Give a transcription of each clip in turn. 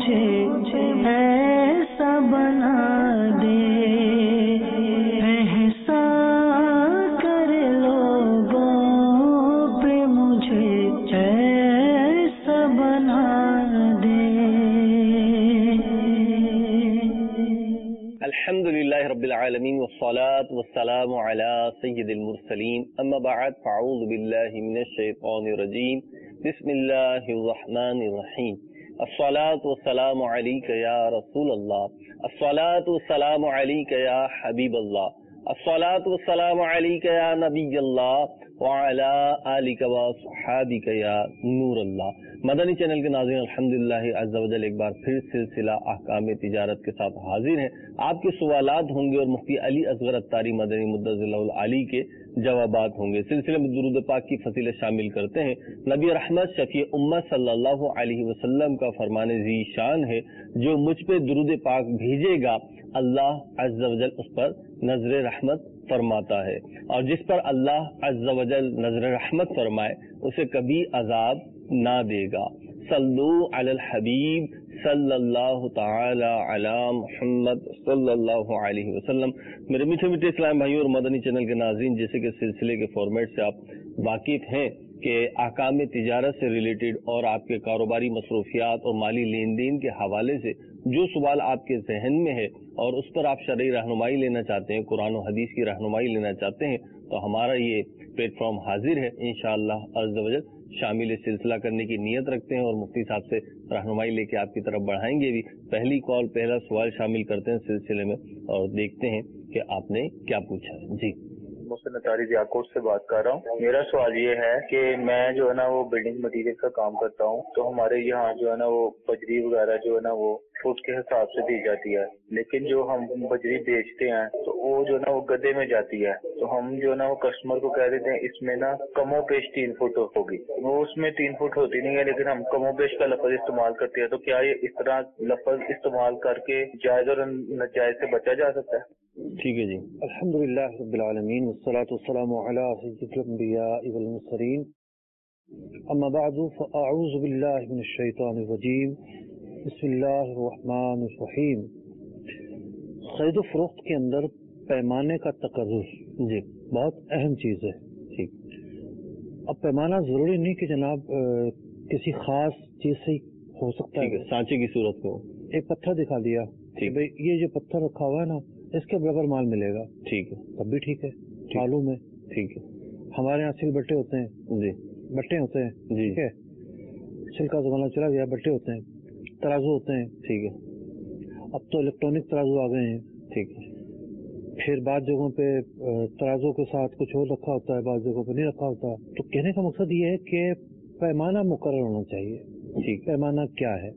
مجھے ایسا بنا دے، احسان کر لوگوں پہ مجھے ایسا بنا دے۔ الحمدللہ رب العالمین والصلاة والسلام علی سید المرسلین، اما بعد فاعوذ باللہ من الشیطان الرجیم، بسم اللہ الرحمن الرحیم۔ الصلاة والسلام علیک یا رسول اللہ، الصلاة والسلام علیک یا حبیب اللہ، الصلاة والسلام علیک یا نبی اللہ وعلی آلک وصحابک یا نور اللہ۔ مدنی چینل کے ناظرین، الحمدللہ عز و جل ایک بار پھر سلسلہ احکام تجارت کے ساتھ حاضر ہیں۔ آپ کے سوالات ہوں گے اور مفتی علی اصغر اتاری مدنی مدظر اللہ العالی کے جوابات ہوں گے۔ سلسلے میں درود پاک کی فضیلت شامل کرتے ہیں۔ نبی رحمت شفیع امت صلی اللہ علیہ وسلم کا فرمان ذی شان ہے، جو مجھ پہ درود پاک بھیجے گا اللہ عز و جل اس پر نظر رحمت فرماتا ہے، اور جس پر اللہ عز و جل نظر رحمت فرمائے اسے کبھی عذاب نہ دے گا۔ صلو علی الحبیب صلی اللہ تعالی علی محمد صلی اللہ علیہ وسلم۔ میرے میٹھے میٹھے اسلام بھائیوں اور مدنی چینل کے ناظرین، جیسے کہ سلسلے کے فارمیٹ سے آپ واقف ہیں کہ احکام تجارت سے ریلیٹڈ اور آپ کے کاروباری مصروفیات اور مالی لین دین کے حوالے سے جو سوال آپ کے ذہن میں ہے اور اس پر آپ شرعی رہنمائی لینا چاہتے ہیں، قرآن و حدیث کی رہنمائی لینا چاہتے ہیں، تو ہمارا یہ پلیٹ فارم حاضر ہے۔ انشاءاللہ عز و جل شامل سلسلہ کرنے کی نیت رکھتے ہیں اور مفتی صاحب سے رہنمائی لے کے آپ کی طرف بڑھائیں گے بھی۔ پہلی کال، پہلا سوال شامل کرتے ہیں سلسلے میں اور دیکھتے ہیں کہ آپ نے کیا پوچھا ہے۔ جی، محسن اتاری زیاکوٹ سے بات کر رہا ہوں۔ میرا سوال یہ ہے کہ میں جو ہے نا وہ بلڈنگ مٹیریل کا کام کرتا ہوں، تو ہمارے یہاں جو ہے نا وہ بجری وغیرہ جو ہے نا وہ فٹ کے حساب سے دی جاتی ہے، لیکن جو ہم بجری بیچتے ہیں تو وہ جو ہے نا وہ گدے میں جاتی ہے، تو ہم جو ہے نا وہ کسٹمر کو کہہ دیتے ہیں اس میں نا کم و بیش 3 فٹ ہوگی، وہ اس میں 3 فٹ ہوتی نہیں ہے، لیکن ہم کم و بیش کا لفظ استعمال کرتے ہیں۔ تو کیا یہ اس طرح لفظ استعمال کر کے جائز اور ناجائز سے بچا جا سکتا ہے؟ ٹھیک ہے جی۔ الحمدللہ رب العالمین والصلاة والسلام علی سید الانبیاء والمرسلین، اما بعد فاعوذ باللہ من الشیطان الرجیم، بسم اللہ الرحمن الرحیم۔ خرید و فروخت کے اندر پیمانے کا تقرر جی بہت اہم چیز ہے۔ ٹھیک۔ اب پیمانہ ضروری نہیں کہ جناب کسی خاص چیز سے ہو سکتا ٹھیک ہے، سانچے کی صورت میں ہو۔ ایک پتھر دکھا دیا کہ بھئی یہ جو پتھر رکھا ہوا ہے نا اس کے برابر مال ملے گا، ٹھیک ہے، تب بھی ٹھیک ہے، معلوم ہے۔ ٹھیک ہے ہمارے یہاں سل بٹے ہوتے ہیں، جی بٹے ہوتے ہیں، جی ٹھیک ہے، سل کا زمانہ چلا گیا، بٹے ہوتے ہیں، ترازو ہوتے ہیں، ٹھیک ہے اب تو الیکٹرانک ترازو آ گئے ہیں، ٹھیک ہے پھر بعض جگہوں پہ ترازو کے ساتھ کچھ اور رکھا ہوتا ہے، بعض جگہوں پہ نہیں رکھا ہوتا۔ تو کہنے کا مقصد یہ ہے کہ پیمانہ مقرر ہونا چاہیے۔ ٹھیک، پیمانہ کیا ہے؟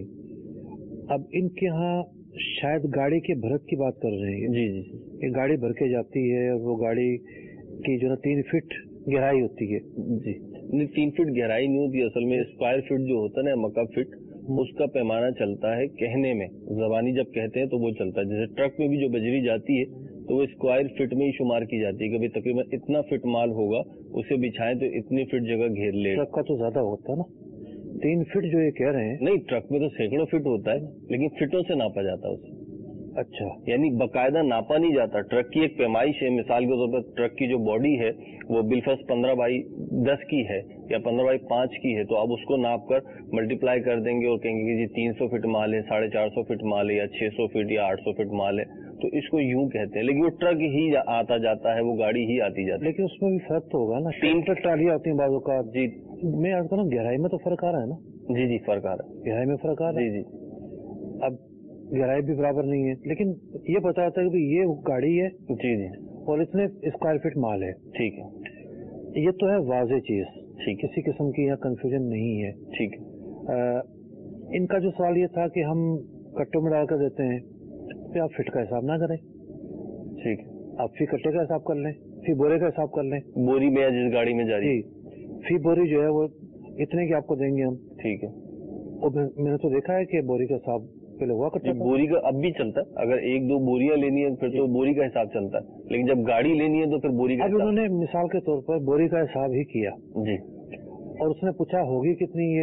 صحیح۔ اب ان کے ہاں شاید گاڑی کے بھرت کی بات کر رہے ہیں، جی جی کہ گاڑی بھر کے جاتی ہے اور وہ گاڑی کی جو ہے 3 فٹ گہرائی ہوتی ہے۔ جی، نہیں 3 فٹ گہرائی نہیں ہوتی، اصل میں اسکوائر فٹ جو ہوتا ہے نا، مکعب فٹ، اس کا پیمانہ چلتا ہے کہنے میں، زبانی جب کہتے ہیں تو وہ چلتا ہے۔ جیسے ٹرک میں بھی جو بجری جاتی ہے تو وہ اسکوائر فٹ میں ہی شمار کی جاتی ہے، کہ تقریباً اتنا فٹ مال ہوگا، اسے بچھائیں تو اتنی فٹ جگہ گھیر لے۔ ٹرک کا تو زیادہ ہوتا ہے نا، 3 فٹ جو یہ کہہ رہے ہیں۔ نہیں، ٹرک میں تو سینکڑوں فٹ ہوتا ہے، لیکن فٹوں سے ناپا جاتا ہے اسے۔ اچھا، یعنی باقاعدہ ناپا نہیں جاتا۔ ٹرک کی ایک پیمائش ہے، مثال کے طور پر ٹرک کی جو باڈی ہے وہ بالفرض 15x10 کی ہے یا 15x5 کی ہے، تو آپ اس کو ناپ کر ملٹیپلائی کر دیں گے اور کہیں گے کہ جی 300 فٹ مال ہے، 450 فٹ مال ہے، یا 600 فٹ یا 800 فٹ مال ہے، تو اس کو یوں کہتے ہیں۔ لیکن وہ ٹرک ہی آتا جاتا ہے، وہ گاڑی ہی آتی جاتی ہے۔ لیکن اس میں بھی فرق تو ہوگا نا، 3 فٹ ٹرالیاں ہوتی ہیں بعض اوقات۔ جی، میں عرض کروں گہرائی میں تو فرق آ رہا ہے نا؟ جی جی، فرق آ رہا ہے، گہرائی میں فرق آ رہا ہے۔ جی جی۔ اب گہرائی بھی برابر نہیں ہے، لیکن یہ پتا ہوتا ہے کہ یہ گاڑی ہے جی جی، اور اتنے اسکوائر فٹ مال ہے۔ ٹھیک ہے، یہ تو ہے واضح چیز، ٹھیک ہے، کسی قسم کی یہاں کنفیوژن نہیں ہے۔ ٹھیک ہے۔ ان کا جو سوال یہ تھا کہ ہم کٹوں میں ڈال کر دیتے ہیں، پھر آپ فٹ کا حساب نہ کریں، ٹھیک ہے، آپ فی کٹے کا حساب کر لیں، فی بورے کا حساب کر لیں۔ بوری میں جس گاڑی میں جا رہی ہے، جی، فی بوری جو ہے وہ اتنے کی آپ کو دیں گے ہم۔ ٹھیک ہے۔ اور میں نے تو دیکھا ہے کہ بوری کا حساب پہلے ہوا کرتا تھا۔ بوری کا اب بھی چلتا ہے، اگر 1-2 بوریاں لینی ہے پھر تو بوری کا حساب چلتا ہے، لیکن جب گاڑی لینی ہے تو پھر بوری کا اب حساب۔ انہوں نے مثال کے طور پر بوری کا حساب ہی کیا جی، اور اس نے پوچھا ہوگی کتنی یہ،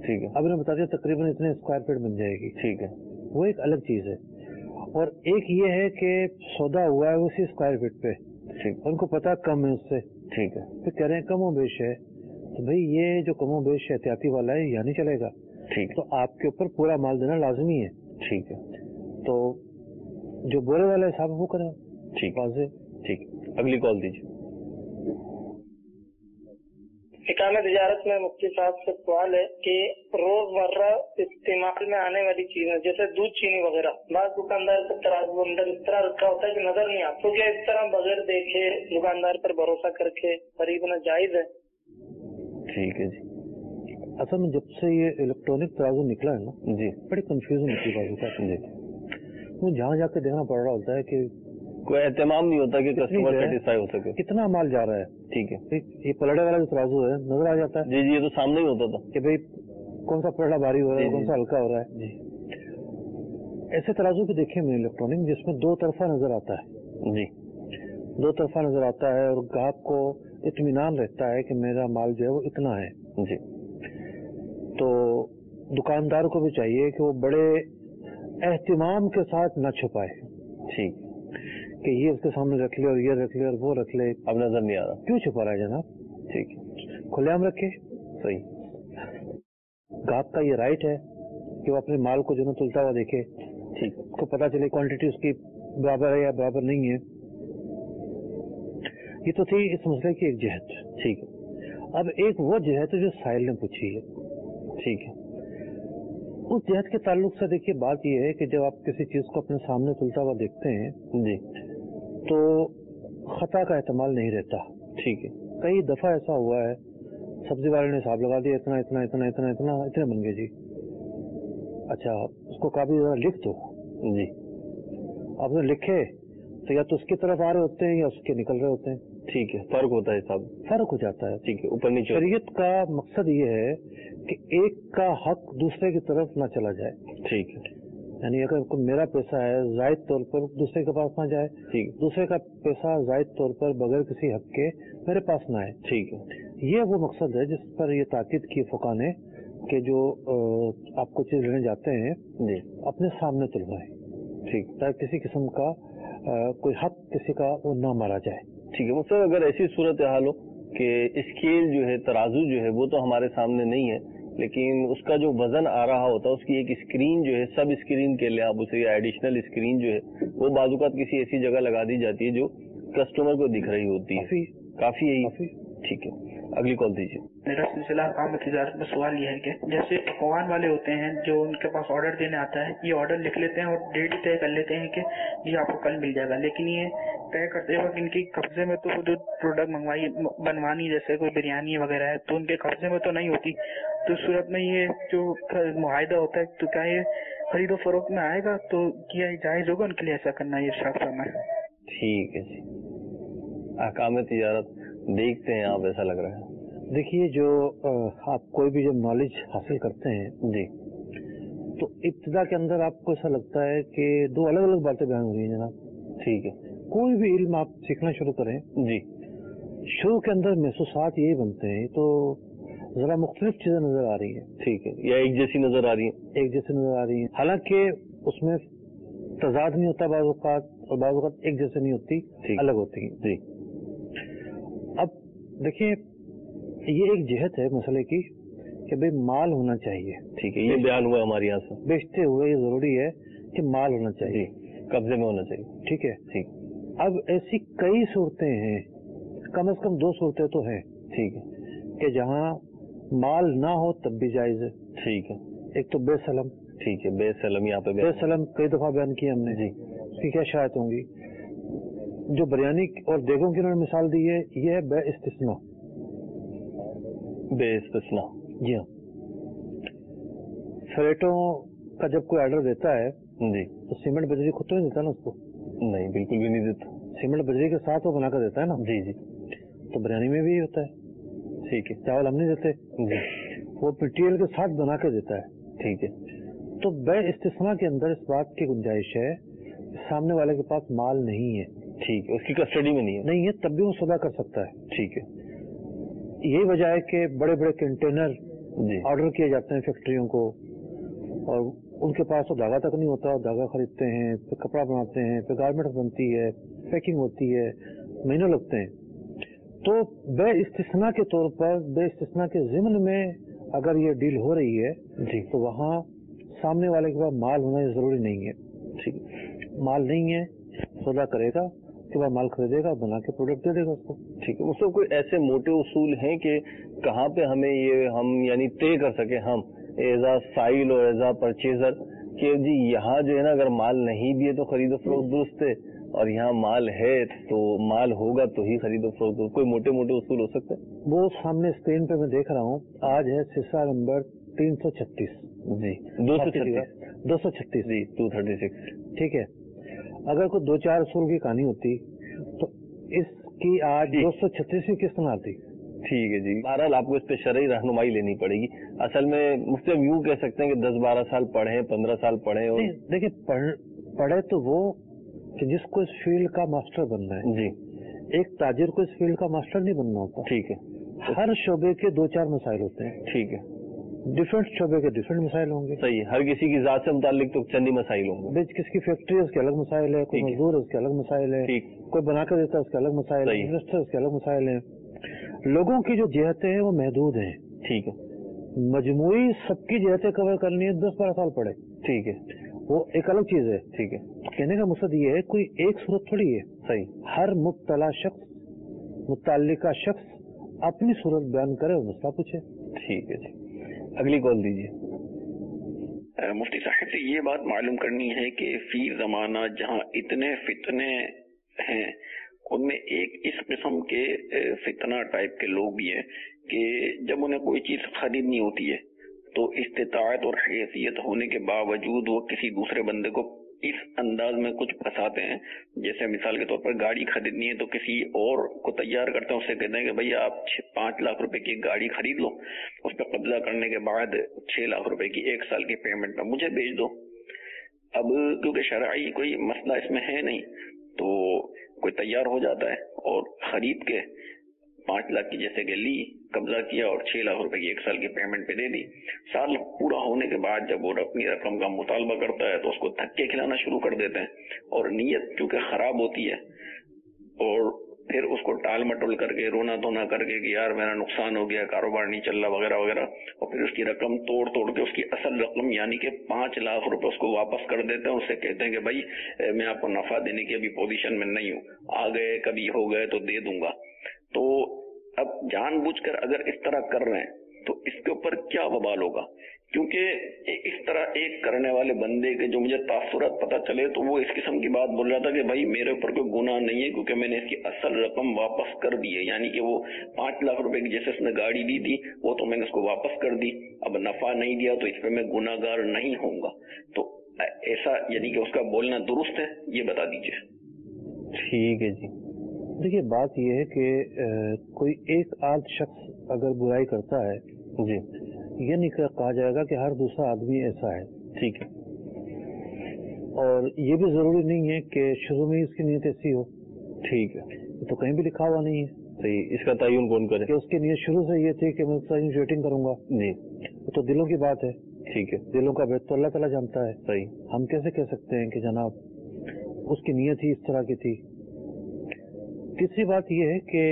ठीक है, अब इन्हें बता दिया तकरीबन इतने स्क्वायर फीट बन जाएगी, ठीक है, वो एक अलग चीज है। और एक ये है कि सौदा हुआ है उसी स्क्वायर फीट पे, ठीक, उनको पता कम है उससे, ठीक है, फिर कह रहे हैं कमो बेश है, तो भाई ये जो कमो बेश एहतियाती वाला है यहाँ नहीं चलेगा, ठीक, तो आपके ऊपर पूरा माल देना लाजमी है। ठीक है, तो जो बोले वाला हिसाब है वो करें, ठीक, वाज़े। ठीक। अगली कॉल दीजिए। इकाम तिजारत में मुफ्ती साहब से सवाल है कि रोजमर्रा इस्तेमाल में आने वाली चीजें जैसे दूध, चीनी वगैरह, बाद दुकानदार का तराजू अंदर इस तरह रखा होता है कि नजर नहीं आता, तो क्या इस तरह बगैर देखे दुकानदार पर भरोसा करके खरीदना जायज है? ठीक है जी। असल में जब से ये इलेक्ट्रॉनिक तराजू निकला है ना, जी, बड़ी कंफ्यूजन होती है बाजू का। जी, मुझे जहाँ जाके देखना पड़ रहा होता है कि कोई एहतमाम नहीं होता कि कस्टमर सेटिस्फाई हो सके। कितना माल जा रहा है। ठीक है, ये पलड़े वाला जो तराजू है नजर आ जाता है जी जी, ये तो सामने ही होता था कि भाई कौन सा पलड़ा भारी हो रहा है, जी, कौन सा हल्का हो रहा है। जी, ऐसे तराजू भी देखे मैंने इलेक्ट्रॉनिक जिसमें दो तरफा नजर आता है, जी, दो तरफा नजर आता है और ग्राहक को इत्मीनान रहता है कि मेरा माल जो है वो इतना है। जी, तो दुकानदार को भी चाहिए कि वो बड़े एहतिमाम के साथ न छुपाए ठीक, कि ये उसके सामने रख ले और ये रख ले और वो रख ले। अब नजर नहीं आ रहा। क्यों छुपा रहा है जनाब? ठीक है, खुलेआम रखे। सही, ग्राहक का ये राइट है कि वो अपने माल को जो ना तुलता हुआ देखे, ठीक, उसको पता चले क्वांटिटी उसकी बराबर है या बराबर नहीं है। ये तो थी इस मसले की एक जहत। ठीक है, अब एक वो जहत है जो साहिल ने पूछी है। ठीक है, उस जहत के ताल्लुक से देखिए बात यह है कि जब आप किसी चीज को अपने सामने तुलता हुआ देखते हैं जी, तो खता का एहतमाल नहीं रहता। ठीक है, कई दफा ऐसा हुआ है, सब्जी वाले ने हिसाब लगा दिया इतना इतना इतना इतना इतना इतने बन गए जी। अच्छा, उसको काफी जरा लिख दो जी, आपने लिखे तो या तो उसकी तरफ आ रहे होते हैं या उसके निकल रहे होते हैं, ठीक है, फर्क होता है साहब। फर्क हो जाता है। ठीक है, ऊपर नीचे। शरीयत का मकसद ये है कि एक का हक दूसरे की तरफ ना चला जाए। ठीक है, यानी अगर कोई मेरा पैसा है जायद तौर पर दूसरे के पास ना जाए, ठीक, दूसरे का पैसा जायद तौर पर बगैर किसी हक के मेरे पास ना आए। ठीक है, ये वो मकसद है जिस पर ये ताकीद की फुका ने कि जो आपको चीज लेने जाते हैं जी, अपने सामने तुलवाएं, ठीक, ताकि किसी किस्म का कोई हक किसी का वो ना मारा जाए। ठीक है। मुझसे अगर ऐसी सूरत हाल हो कि स्केल जो है, तराजू जो है वो तो हमारे सामने नहीं है, लेकिन उसका जो वजन आ रहा होता है उसकी एक स्क्रीन जो है, सब स्क्रीन के लिए आप उसे एडिशनल स्क्रीन जो है वो बाजुकात किसी ऐसी जगह लगा दी जाती है जो कस्टमर को दिख रही होती है। काफी है। ठीक है, अगली कॉल दीजिए। मेरा सिलसिला काम तिजारत में सवाल ये है कि जैसे पकवान वाले होते हैं जो उनके पास ऑर्डर देने आता है, ये ऑर्डर लिख लेते हैं और डेट तय कर लेते हैं कि ये आपको कल मिल जाएगा, लेकिन ये तय करते वक्त इनके कब्जे में तो जो प्रोडक्ट बनवानी जैसे कोई बिरयानी वगैरह है तो उनके कब्जे में तो नहीं होती। तो इस सूरत में ये जो मुआहिदा होता है तो क्या ये खरीदो फरोख्त में आएगा? तो क्या जायज होगा उनके लिए ऐसा करना? ये शाख करना है। ठीक है जी, अहकाम तिजारत देखते हैं आप, ऐसा लग रहा है। देखिए, जो आप कोई भी जब नॉलेज हासिल करते हैं जी, तो इब्तिदा के अंदर आपको ऐसा लगता है कि दो अलग अलग बातें बयान हो रही हैं जनाब। ठीक है, कोई भी इल्म आप सीखना शुरू करें, जी, शुरू के अंदर महसूसात यही बनते हैं तो जरा मुख्तलिफ चीजें नजर आ रही हैं। ठीक है, या एक जैसी नजर आ रही है? एक जैसे नजर आ रही हैं, हालांकि उसमें तजाद नहीं होता बाज़ औक़ात, और बाज़ औक़ात एक जैसे नहीं होती, अलग होती हैं। जी, अब देखिए, ये एक जहत है मसले की कि भाई माल होना चाहिए। ठीक है, ये बयान हुआ हमारे यहाँ से। बेचते हुए ये जरूरी है कि माल होना चाहिए, कब्जे में होना चाहिए। ठीक है। ठीक, अब ऐसी कई सूरतें हैं, कम से कम दो सूरतें तो हैं, ठीक है, कि जहाँ माल ना हो तब भी जायज है। ठीक है, एक तो बेसलम। ठीक है, बेसलम यहाँ पे बेसलम कई दफा बयान किया हमने जी, उसकी क्या शायद होंगी। जो बिरयानी और देगों की उन्होंने मिसाल दी है, ये है बे इस्तिस्ना। बेइस्तिस्ना, जी हाँ, फ्लैटों का जब कोई ऑर्डर देता है जी, तो सीमेंट बजरी खुद तो नहीं देता ना उसको, नहीं बिल्कुल भी नहीं देता। सीमेंट बजरी के साथ वो बनाकर देता है ना। जी जी, तो बिरयानी में भी होता है। ठीक है, चावल हम नहीं देते जी, वो मटीरियल के साथ बना के देता है। ठीक है, तो बे इस्तिस्ना के अंदर इस बात की गुंजाइश है, सामने वाले के पास माल नहीं है, ठीक है, उसकी कस्टडी में नहीं है, तब भी वो सौदा कर सकता है। ठीक है, यही वजह है कि बड़े बड़े कंटेनर जी آرڈر کیے جاتے ہیں فیکٹریوں کو، اور ان کے پاس تو دھاگا تک نہیں ہوتا، دھاگا خریدتے ہیں، پھر کپڑا بناتے ہیں، پھر گارمنٹ بنتی ہے، پیکنگ ہوتی ہے، مہینوں لگتے ہیں. تو بے استثناء کے طور پر، بے استثناء کے ضمن میں اگر یہ ڈیل ہو رہی ہے جی تو وہاں سامنے والے کے پاس مال ہونا ضروری نہیں ہے. ٹھیک. مال نہیں ہے، سودا کرے گا، اس کے بعد مال خریدے گا، بنا کے پروڈکٹ دے دے گا اس کو. ٹھیک ہے. اس میں کوئی ایسے موٹے اصول ہیں کہ کہاں پہ ہمیں یہ ہم یعنی طے کر سکیں ہم ایز اے سائل اور ایز اے پرچیزر کہ جی یہاں جو ہے نا اگر مال نہیں بھی ہے تو خرید و فروخت درست ہے، اور یہاں مال ہے تو مال ہوگا تو ہی خرید و فروخت درست؟ کوئی موٹے موٹے اصول ہو سکتے ہیں؟ وہ سامنے اسکرین پہ میں دیکھ رہا ہوں، آج ہے سلسلہ نمبر 336. جی 236 جی 236. ٹھیک ہے. اگر کوئی دو چار اصول کی کہانی ہوتی تو اس کی آج 236ویں قسط نہ آتی. ٹھیک ہے جی. بہرحال آپ کو اس پہ شرعی رہنمائی لینی پڑے گی. اصل میں مفتی ہم یوں کہہ سکتے ہیں کہ 10-12 سال پڑھیں، 15 سال پڑھیں. اور دیکھیں پڑھے تو وہ کہ جس کو اس فیلڈ کا ماسٹر بننا ہے. جی ایک تاجر کو اس فیلڈ کا ماسٹر نہیں بننا ہوتا. ٹھیک ہے. ہر شعبے کے 2-4 مسائل ہوتے ہیں. ٹھیک ہے. ڈفرینٹ شعبے کے ڈفرینٹ مسائل ہوں گے. صحیح. ہر کسی کی ذات سے متعلق تو چند ہی مسائل ہوں گے. بیچ کس کی فیکٹری ہے اس کے الگ مسائل ہے، کوئی مزدور ہے اس کے الگ مسائل ہے، ٹھیک. کوئی بنا کر دیتا ہے اس کے الگ مسائل ہے، انویسٹر اس کے الگ مسائل ہیں. لوگوں کی جو جہتیں ہیں وہ محدود ہیں. ٹھیک ہے. مجموعی سب کی جہتیں کور کرنی ہے 10-12 سال پڑے. ٹھیک ہے. وہ ایک الگ چیز ہے. ٹھیک ہے. کہنے کا مقصد یہ ہے کوئی ایک صورت تھوڑی ہے. صحیح. ہر مبتلا شخص، متعلقہ شخص اپنی صورت بیان کرے اور مسئلہ پوچھے. ٹھیک ہے جی. اگلی کال دیجیے. مفتی صاحب سے یہ بات معلوم کرنی ہے کہ فی زمانہ جہاں اتنے فتنے ہیں ان میں ایک اس قسم کے فتنہ ٹائپ کے لوگ بھی ہیں کہ جب انہیں کوئی چیز خریدنی ہوتی ہے تو استطاعت اور حیثیت ہونے کے باوجود وہ کسی دوسرے بندے کو اس انداز میں کچھ پھنساتے ہیں. جیسے مثال کے طور پر گاڑی خریدنی ہے تو کسی اور کو تیار کرتے ہیں، اسے کہتے ہیں کہ بھائی آپ 5 لاکھ روپے کی گاڑی خرید لو، اس پہ قبضہ کرنے کے بعد 6 لاکھ روپے کی 1 سال کی پیمنٹ میں مجھے بھیج دو. اب کیونکہ شرعی کوئی مسئلہ اس میں ہے نہیں تو کوئی تیار ہو جاتا ہے اور خرید کے 5 لاکھ کی جیسے کہ لی، قبضہ کیا اور 6 لاکھ روپے کی 1 سال کی پیمنٹ پہ دے دی. سال پورا ہونے کے بعد جب وہ اپنی رقم کا مطالبہ کرتا ہے تو اس کو دھکے کھلانا شروع کر دیتے ہیں، اور نیت چونکہ خراب ہوتی ہے اور پھر اس کو ٹال مٹول کر کے رونا دھونا کر کے کہ یار میرا نقصان ہو گیا، کاروبار نہیں چل رہا وغیرہ وغیرہ، اور پھر اس کی رقم توڑ کے اس کی اصل رقم یعنی کہ 5 لاکھ روپے اس کو واپس کر دیتے ہیں. اسے کہتے ہیں کہ بھائی میں آپ کو نفع دینے کی ابھی پوزیشن میں نہیں ہوں، آ گئے کبھی ہو گئے تو دے دوں گا. تو اب جان بوجھ کر اگر اس طرح کر رہے ہیں تو اس کے اوپر کیا وبال ہوگا؟ کیونکہ اس طرح ایک کرنے والے بندے کے جو مجھے تاثرات پتہ چلے تو وہ اس قسم کی بات بول رہا تھا کہ بھائی میرے اوپر کوئی گناہ نہیں ہے کیونکہ میں نے اس کی اصل رقم واپس کر دی ہے، یعنی کہ وہ 5 لاکھ روپے کی جیسے اس نے گاڑی دی تھی وہ تو میں نے اس کو واپس کر دی، اب نفع نہیں دیا تو اس پہ میں گناہ گار نہیں ہوں گا. تو ایسا یعنی کہ اس کا بولنا درست ہے؟ یہ بتا دیجیے. ٹھیک ہے جی. دیکھیے بات یہ ہے کہ کوئی ایک آدھ شخص اگر برائی کرتا ہے جی یہ نہیں کہا جائے گا کہ ہر دوسرا آدمی ایسا ہے. ٹھیک ہے. اور یہ بھی ضروری نہیں ہے کہ شروع میں اس کی نیت ایسی ہو. ٹھیک ہے. یہ تو کہیں بھی لکھا ہوا نہیں ہے. صحیح. اس کا تعین کون کرے کہ اس کی نیت شروع سے یہ تھی کہ میں ریٹنگ کروں گا؟ جی تو دلوں کی بات ہے. ٹھیک ہے. دلوں کا بیت تو اللہ تعالیٰ جانتا ہے. صحیح. ہم کیسے کہہ سکتے ہیں کہ جناب اس کی نیت ہی اس طرح کی تھی؟ تیسری بات یہ ہے کہ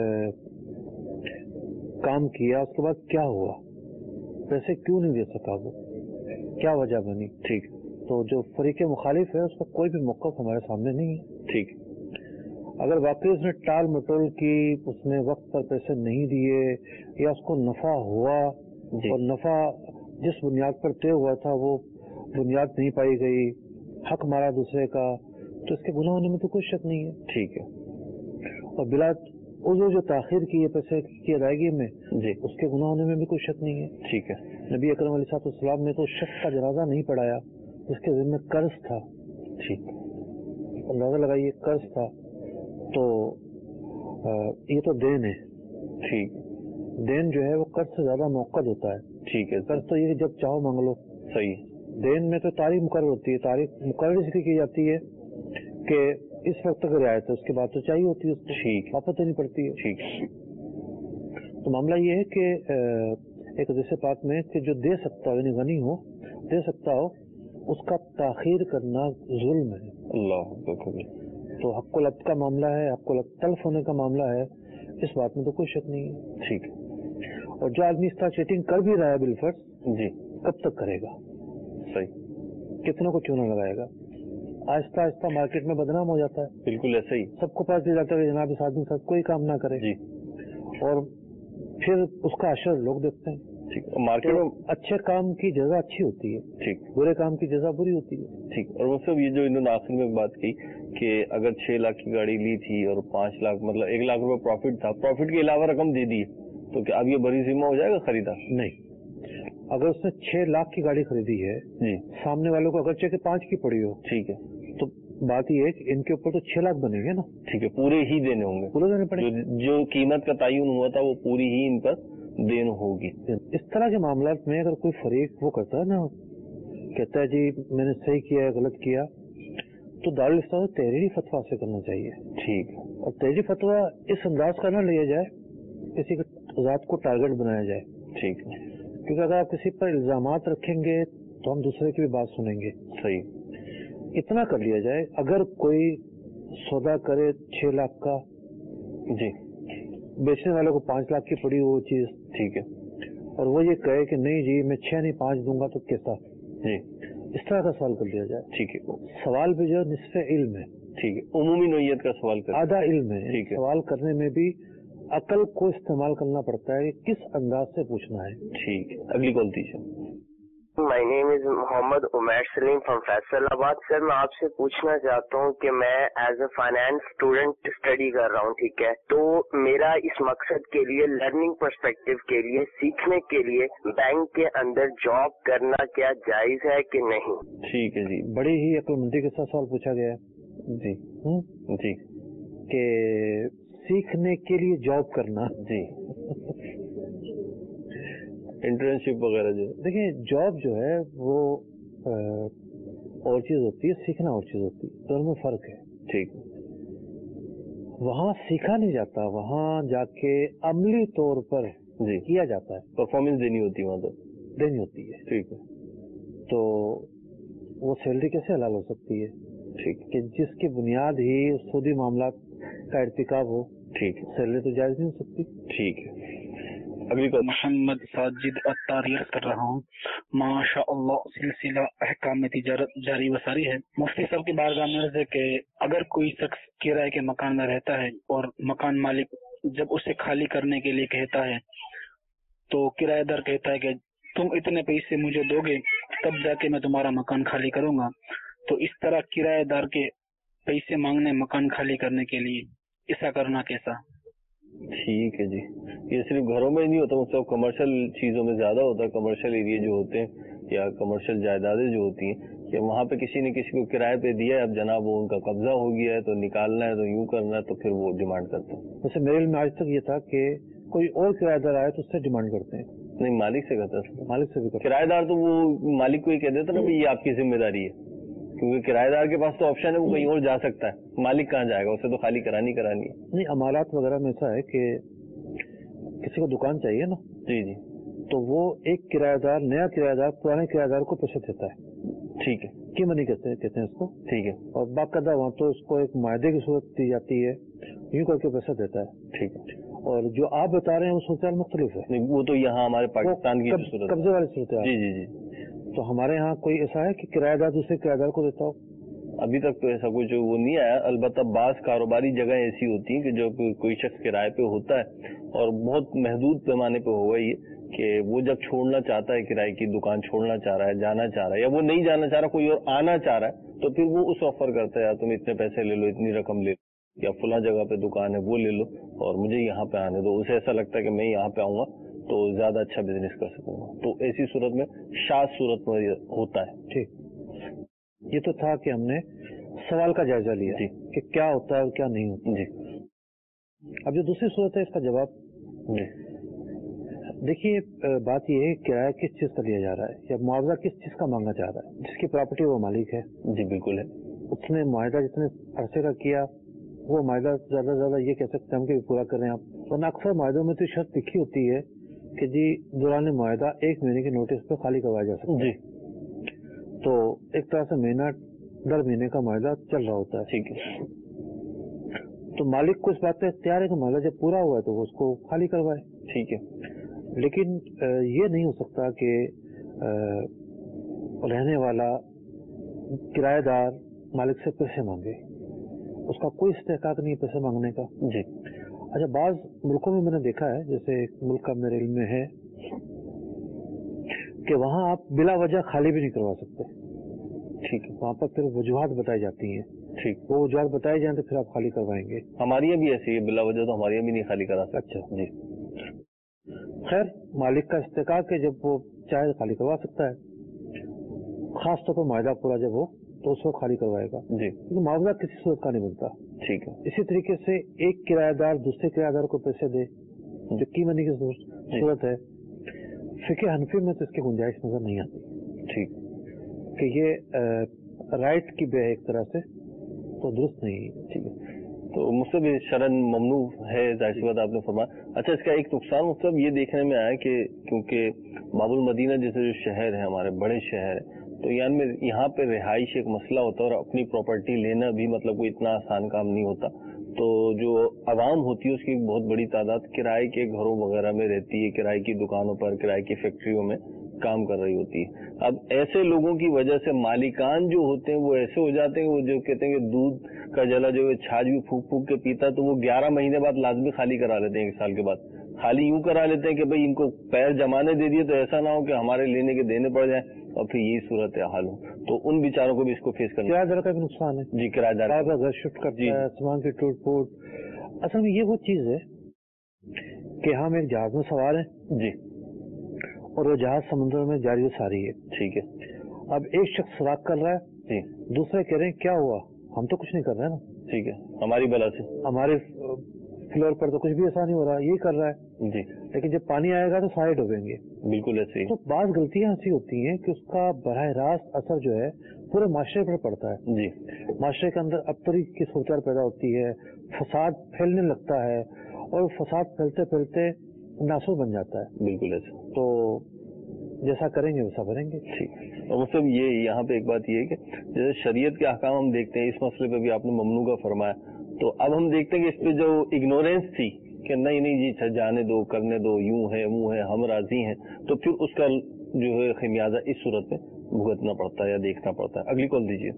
کام کیا اس کے بعد کیا ہوا، پیسے کیوں نہیں دے سکا، وہ کیا وجہ بنی. ٹھیک. تو جو فریق مخالف ہے اس کا کوئی بھی موقف ہمارے سامنے نہیں ہے. ٹھیک. اگر واقعی اس نے ٹال مٹول کی، اس نے وقت پر پیسے نہیں دیے یا اس کو نفع ہوا اور نفع جس بنیاد پر طے ہوا تھا وہ بنیاد نہیں پائی گئی، حق مارا دوسرے کا، تو اس کے گناہ ہونے میں تو کوئی شک نہیں ہے. ٹھیک ہے. اور بلا جو تاخیر کی ہے پیسے کی ادائیگی میں جی اس کے گناہ ہونے میں بھی کوئی شک نہیں ہے. ٹھیک ہے. نبی اکرم علیہ السلام نے تو شخص کا جنازہ نہیں پڑھایا جس کے ذمہ قرض تھا. ٹھیک. اندازہ لگائیے قرض تھا تو یہ تو دین ہے. ٹھیک. دین جو ہے وہ قرض سے زیادہ موقع ہوتا ہے. ٹھیک ہے. قرض تو یہ جب چاہو مانگ لو. صحیح. دین میں تو تاریخ مقرر ہوتی ہے، تاریخ مقرر اس لیے کی جاتی ہے کہ اس وقت تک رعایت ہے، اس کے بعد تو چاہیے ہوتی ہے، اس کو ٹھیک واپس دینی پڑتی ہے. ٹھیک. تو معاملہ یہ ہے کہ ایک حدیث پاک میں کہ جو دے سکتا ہو یعنی غنی ہو دے سکتا ہو اس کا تاخیر کرنا ظلم ہے. اللہ تو حق العطف کا معاملہ ہے, حق العطف تلف ہونے کا معاملہ ہے, اس بات میں تو کوئی شک نہیں ہے. ٹھیک ہے. اور جو آدمی اس طرح چیٹنگ کر بھی رہا ہے بالفرض جی کب تک کرے گا؟ صحیح. کتنوں کو چونا لگائے گا؟ آہستہ آہستہ مارکیٹ میں بدنام ہو جاتا ہے. بالکل ایسا ہی. سب کو پاس دیا جاتا ہے کہ جناب اس آدمی کے ساتھ کوئی کام نہ کرے جی. اور پھر اس کا اثر لوگ دیکھتے ہیں. ٹھیک. مارکیٹ میں اچھے کام کی جزا اچھی ہوتی ہے, ٹھیک. برے کام کی جزا بری ہوتی ہے. ٹھیک. اور وہ سب یہ جو انہوں نے آخر میں بات کی کہ اگر 6 لاکھ کی گاڑی لی تھی اور 5 لاکھ مطلب 1 لاکھ روپے پروفٹ تھا, پروفٹ کے علاوہ رقم دے دی, تو کیا اب یہ بری ذمہ ہو جائے گا خریدار؟ نہیں, اگر اس نے 6 لاکھ کی گاڑی خریدی ہے جی, سامنے والوں کو اگرچہ کہ 5 کی پڑی ہو, ٹھیک ہے, تو بات یہ ہے کہ ان کے اوپر تو 6 لاکھ بنے گے نا. ٹھیک ہے, پورے ہی دینے ہوں گے, پورے دینے پڑے. جو قیمت کا تعین ہوا تھا وہ پوری ہی ان پر دین ہوگی. اس طرح کے معاملات میں اگر کوئی فریق وہ کرتا ہے نا, کہتا ہے جی میں نے صحیح کیا ہے غلط کیا, تو دارالفتہ سے تحریری فتویٰ سے کرنا چاہیے. ٹھیک ہے. اور تحریری فتویٰ اس انداز کا نہ لیا جائے کسی کے ذات کو ٹارگٹ بنایا جائے. ٹھیک ہے. کیونکہ اگر آپ کسی پر الزامات رکھیں گے تو ہم دوسرے کی بھی بات سنیں گے. صحیح. اتنا کر لیا جائے اگر کوئی سودا کرے 6 لاکھ کا, جی, بیچنے والے کو 5 لاکھ کی پڑی وہ چیز, ٹھیک ہے, اور وہ یہ کہے کہ نہیں جی میں 6 نہیں 5 دوں گا, تو کیسا؟ جی, اس طرح کا سوال کر لیا جائے. ٹھیک ہے. سوال بھی جو نصف علم ہے, ٹھیک ہے, عمومی نوعیت کا سوال کر, آدھا علم ہے. ٹھیک ہے. سوال کرنے میں بھی عقل کو استعمال کرنا پڑتا ہے کہ کس انداز سے پوچھنا ہے. ٹھیک ہے. اگلی کال دیجیے. My name is Muhammad Umair Saleem from Faisalabad. Sir میں آپ سے پوچھنا چاہتا ہوں کہ میں as a finance student study کر رہا ہوں, ٹھیک ہے, تو میرا اس مقصد کے لیے لرننگ پرسپیکٹو کے لیے سیکھنے کے لیے بینک کے اندر جاب کرنا کیا جائز ہے کہ نہیں؟ ٹھیک ہے جی. بڑی ہی عقل مندی کے ساتھ سوال پوچھا گیا ہے. جی, جی, کہ سیکھنے کے لیے جاب کرنا, جی, انٹرنشپ وغیرہ جو دیکھیں جاب جو ہے وہ اور چیز ہوتی ہے, سیکھنا اور چیز ہوتی ہے, دونوں میں فرق ہے. ٹھیک. وہاں سیکھا نہیں جاتا, وہاں جا کے عملی طور پر جی کیا جاتا ہے, پرفارمنس دینی ہوتی ہے, وہاں تو دینی ہوتی ہے. ٹھیک ہے. تو وہ سیلری کیسے حلال ہو سکتی ہے؟ ٹھیک, کہ جس کی بنیاد ہی سودی معاملات کا ارتکاب ہو. ٹھیک ہے. سیلری تو جائز نہیں ہو سکتی. ٹھیک ہے. اگلی کال. محمد ساجد اتاری کر رہا ہوں. ماشاء اللہ سلسلہ احکام میں تجارت جاری و ساری ہے. مفتی صاحب کی بارگاہ میں عرض ہے کہ اگر کوئی شخص کرائے کے مکان میں رہتا ہے اور مکان مالک جب اسے خالی کرنے کے لیے کہتا ہے تو کرایہ دار کہتا ہے کہ تم اتنے پیسے مجھے دو گے تب جا کے میں تمہارا مکان خالی کروں گا, تو اس طرح کرایہ دار کے پیسے مانگنے مکان خالی کرنے کے لیے ایسا کرنا کیسا؟ ٹھیک ہے جی. یہ صرف گھروں میں نہیں ہوتا, مطلب کمرشل چیزوں میں زیادہ ہوتا ہے. کمرشل ایریا جو ہوتے ہیں یا کمرشل جائیدادیں جو ہوتی ہیں کہ وہاں پہ کسی نے کسی کو کرائے پہ دیا ہے, اب جناب وہ ان کا قبضہ ہو گیا ہے تو نکالنا ہے, تو یوں کرنا ہے, تو پھر وہ ڈیمانڈ کرتے ہیں. ویسے میرے علم میں آج تک یہ تھا کہ کوئی اور کرایہ دار آئے تو اس سے ڈیمانڈ کرتے ہیں. نہیں, مالک سے کرتا ہے. مالک سے بھی کرتے. کرایہ دار تو وہ مالک کو ہی کہہ دیتا نا یہ آپ کی ذمہ داری ہے, کیونکہ کرایہ دار کے پاس تو آپشن ہے, وہ کہیں اور جا سکتا ہے. مالک کہاں جائے گا, اسے تو خالی کرانی ہے. نہیں, عمارات وغیرہ میں ایسا ہے کہ کسی کو دکان چاہیے نا, جی جی, تو وہ ایک کرایہ دار نیا کرایہ دار پرانے کرایہ دار کو پیسے دیتا ہے. ٹھیک ہے. کی منی کہتے ہیں اس کو. ٹھیک ہے. اور باقاعدہ وہاں تو اس کو ایک معاہدے کی صورت دی جاتی ہے, یوں کر کے پیسہ دیتا ہے. ٹھیک ہے. اور جو آپ بتا رہے ہیں وہ صورتحال مختلف ہے. نہیں, وہ تو یہاں ہمارے پاکستان کی قبضے والی صورتحال. جی جی جی. تو ہمارے ہاں کوئی ایسا ہے کہ کرایہ دار دوسرے کرایہ دار کو دیتا ہو؟ ابھی تک تو ایسا کچھ وہ نہیں آیا. البتہ بعض کاروباری جگہیں ایسی ہوتی ہیں کہ جو کوئی شخص کرائے پہ ہوتا ہے اور بہت محدود پیمانے پہ ہوگا یہ کہ وہ جب چھوڑنا چاہتا ہے کرائے کی دکان, چھوڑنا چاہ رہا ہے, جانا چاہ رہا ہے, یا وہ نہیں جانا چاہ رہا, کوئی اور آنا چاہ رہا ہے, تو پھر وہ اس آفر کرتا ہے, یا تم اتنے پیسے لے لو, اتنی رقم لے لو, یا فلاں جگہ پہ دکان ہے وہ لے لو اور مجھے یہاں پہ آنے دو. اسے ایسا لگتا ہے کہ میں یہاں پہ آؤں گا تو زیادہ اچھا بزنس کر سکوں گا. تو ایسی صورت میں شاذ صورت میں ہوتا ہے. ٹھیک, یہ تو تھا کہ ہم نے سوال کا جائزہ لیا جی کہ کیا ہوتا ہے اور کیا نہیں ہوتا. جی. اب جو دوسری صورت ہے اس کا جواب. جی, دیکھیے بات یہ ہے کہ کرایہ کس چیز کا لیا جا رہا ہے یا معاوضہ کس چیز کا مانگا جا رہا ہے. جس کی پراپرٹی وہ مالک ہے. جی بالکل ہے. اس نے معاہدہ جتنے عرصے کا کیا وہ معاہدہ زیادہ سے زیادہ یہ کہہ سکتے ہیں ہم کہ پورا کریں آپ. ورنہ اکثر معاہدوں میں تو شرط لکھی ہوتی ہے کہ جی دوران معاہدہ 1 مہینے کے نوٹس پہ خالی کروایا جا سکتا ہے جی تو ایک طرح سے مہینہ 1.5 مہینے کا معاہدہ چل رہا ہوتا ہے. ٹھیک ہے. تو مالک کو اس بات پہ اختیار ہے کہ معاہدہ جب پورا ہوا ہے تو وہ اس کو خالی کروائے. ٹھیک ہے. لیکن یہ نہیں ہو سکتا کہ رہنے والا کرایہ دار مالک سے پیسے مانگے. اس کا کوئی استحقاق نہیں پیسے مانگنے کا. جی. اچھا بعض ملکوں میں میں نے دیکھا ہے, جیسے ایک ملک کا میرے علم میں ہے کہ وہاں آپ بلا وجہ خالی بھی نہیں کروا سکتے. ٹھیک ہے. وہاں پر پھر وجوہات بتائی جاتی ہیں. ٹھیک. وہ وجوہات بتائی جائیں تو پھر آپ خالی کروائیں گے. ہمارے یہاں بھی ایسی ہے, بلا وجہ تو ہمارے یہاں بھی نہیں خالی کرا سکتے. اچھا جی. خیر مالک کا استحقاق ہے, جب وہ چاہے خالی کروا سکتا ہے, خاص طور پر معاہدہ پورا جب ہو تو اس کو خالی کروائے گا. جی. کیونکہ معاوضہ کسی صورت کا نہیں بنتا. ٹھیک ہے. اسی طریقے سے ایک کرایہ دار دوسرے کرایہ دار کو پیسے دے جو کی منی کی صورت ہے, فقہ حنفی میں تو اس کی گنجائش نظر نہیں آتی. ٹھیک. کہ یہ رائٹ کی بے ایک طرح سے تو درست نہیں. ٹھیک ہے. تو مجھ سے بھی شرن ممنوع ہے, ظاہر سی بات آپ نے فرمایا. اچھا اس کا ایک نقصان مطلب یہ دیکھنے میں آیا کہ کیونکہ باب المدینہ جیسے جو شہر ہے, ہمارے بڑے شہر ہے, تو یہاں پہ رہائش ایک مسئلہ ہوتا ہے اور اپنی پراپرٹی لینا بھی مطلب کوئی اتنا آسان کام نہیں ہوتا. تو جو عوام ہوتی ہے اس کی ایک بہت بڑی تعداد کرائے کے گھروں وغیرہ میں رہتی ہے, کرائے کی دکانوں پر, کرائے کی فیکٹریوں میں کام کر رہی ہوتی ہے. اب ایسے لوگوں کی وجہ سے مالکان جو ہوتے ہیں وہ ایسے ہو جاتے ہیں, وہ جو کہتے ہیں کہ دودھ کا جلا جو ہے چھاچ بھی پھونک پھونک کے پیتا, تو وہ 11 مہینے بعد لازمی خالی کرا لیتے ہیں. 1 سال کے بعد خالی یوں کرا لیتے ہیں کہ بھئی ان کو پیر جمانے دے دیے تو ایسا نہ ہو کہ ہمارے لینے کے دینے پڑ جائیں اور پھر یہی صورت حال ہو. تو ان بیچاروں کو بھی اس کو فیس کرنا. کرایہ دار کا بھی نقصان ہے. جی. کرایہ دار گھر شفٹ کرتا ہے, سامان کی ٹوٹ پھوٹ. اصل میں یہ وہ چیز ہے کہ ہم ایک جہاز میں سوار ہیں. جی. اور وہ جہاز سمندر میں جاری و ساری ہے. ٹھیک ہے. اب ایک شخص سراغ کر رہا ہے, جی, دوسرے کہہ رہے ہیں کیا ہوا, ہم تو کچھ نہیں کر رہے نا. ٹھیک ہے. ہماری بلا سے ہمارے فلور پر تو کچھ بھی ایسا نہیں ہو رہا, یہی کر رہا ہے. جی. لیکن جب پانی آئے گا تو سارے ڈوبیں گے. بالکل ایسے ہی. تو بعض غلطیاں ایسی ہوتی ہیں کہ اس کا براہ راست اثر جو ہے پورے معاشرے پر پڑتا ہے. جی. معاشرے کے اندر ابتری کی صورت پیدا ہوتی ہے, فساد پھیلنے لگتا ہے, اور فساد پھیلتے پھیلتے ناسور بن جاتا ہے. بالکل ایسے. تو جیسا کریں گے ویسا بھریں گے. ٹھیک. اور مطلب یہ یہاں پہ ایک بات یہ ہے کہ جیسے شریعت کے احکام ہم دیکھتے ہیں, اس مسئلے پہ بھی آپ نے ممنوع کا فرمایا, تو اب ہم دیکھتے ہیں کہ اس پہ جو اگنورینس تھی کہ نہیں جی جانے دو, کرنے دو, یوں ہے منہ ہے, ہم راضی ہیں, تو پھر اس کا جو ہے خمیازہ اس صورت میں بھگتنا پڑتا ہے یا دیکھنا پڑتا ہے. اگلی کال دیجیے.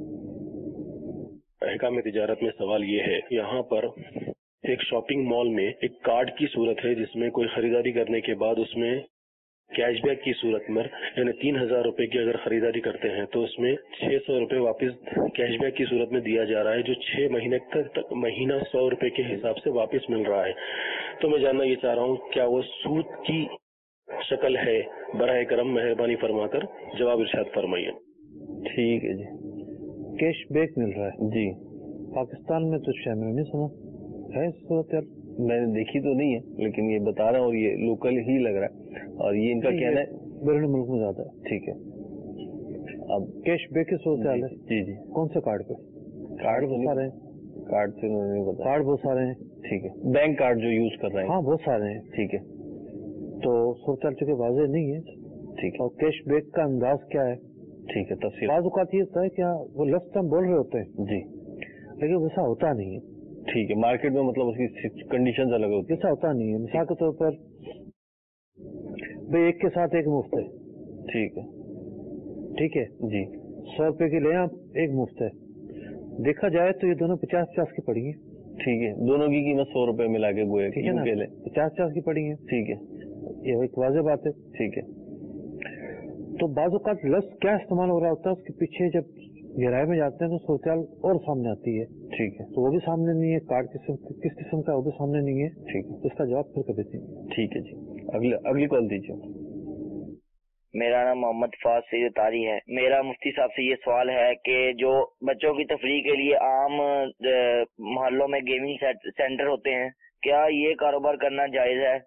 احکام تجارت میں سوال یہ ہے, یہاں پر ایک شاپنگ مال میں ایک کارڈ کی صورت ہے جس میں کوئی خریداری کرنے کے بعد اس میں کیش بیک کی صورت میں یعنی 3000 روپے کی اگر خریداری کرتے ہیں تو اس میں 600 روپے واپس کیش بیک کی صورت میں دیا جا رہا ہے, جو 6 مہینے تک مہینہ 100 روپے کے حساب سے واپس مل رہا ہے. تو میں جاننا یہ چاہ رہا ہوں کیا وہ سود کی شکل ہے؟ براہ کرم مہربانی فرما کر جواب ارشاد فرمائیے. ٹھیک ہے جی. کیش بیک مل رہا ہے جی. پاکستان میں تو شاید میں نے نہیں سنا ہے صورت. میں نے دیکھی تو نہیں ہے لیکن یہ بتا رہا ہوں, اور یہ لوکل ہی لگ رہا ہے, اور یہ ان کا کہنا ہے بیرون ملک میں زیادہ ہے. ٹھیک ہے. اب کیش بیک کی صورت حال ہے. جی جی. کون سے کارڈ پہ؟ کارڈ بہت سارے ہیں. کارڈ سے نہیں پتا. کارڈ بہت سارے ہیں. ٹھیک ہے. بینک کارڈ جو یوز کر رہے ہیں. ہاں بہت سارے ہیں. ٹھیک ہے. تو صورت حال چونکہ واضح نہیں ہے. ٹھیک ہے. اور کیش بیک کا انداز کیا ہے؟ ٹھیک ہے. تفصیل. بعض اوقات یہ ہوتا ہے کہ وہ لفظ ہم بول رہے ہوتے ہیں جی, لیکن ویسا ہوتا نہیں ہے. ٹھیک ہے. مارکیٹ میں مطلب اس کی کنڈیشن الگ ہوتی ہے. ایسا ہوتا نہیں ہے. مثال کے طور پر بھائی ایک کے ساتھ ایک مفت ہے. ٹھیک ہے. ٹھیک ہے جی. 100 روپے کی لیں آپ, ایک مفت ہے. دیکھا جائے تو یہ دونوں 50-50 کی پڑی ہیں. ٹھیک ہے. دونوں کی قیمت 100 روپے ملا کے گویا ٹھیک ہے نا, 50-50 کی پڑی ہیں. ٹھیک ہے. یہ ایک واضح بات ہے. ٹھیک ہے. تو بعض اوقات لفظ کیا استعمال ہو رہا ہوتا ہے اس کے پیچھے جب گہرائی میں جاتے ہیں تو صورتحال اور سامنے آتی ہے. ٹھیک ہے. تو وہ بھی سامنے نہیں ہے. کارڈ کس قسم کا وہ بھی سامنے نہیں ہے. ٹھیک ہے. اس کا جواب پھر کبھی نہیں. ٹھیک ہے جی. اگلی کال دیجیے. میرا نام محمد فاض سید تاری ہے. میرا مفتی صاحب سے یہ سوال ہے کہ جو بچوں کی تفریح کے لیے عام محلوں میں گیمنگ سینٹر ہوتے ہیں, کیا یہ کاروبار کرنا جائز ہے؟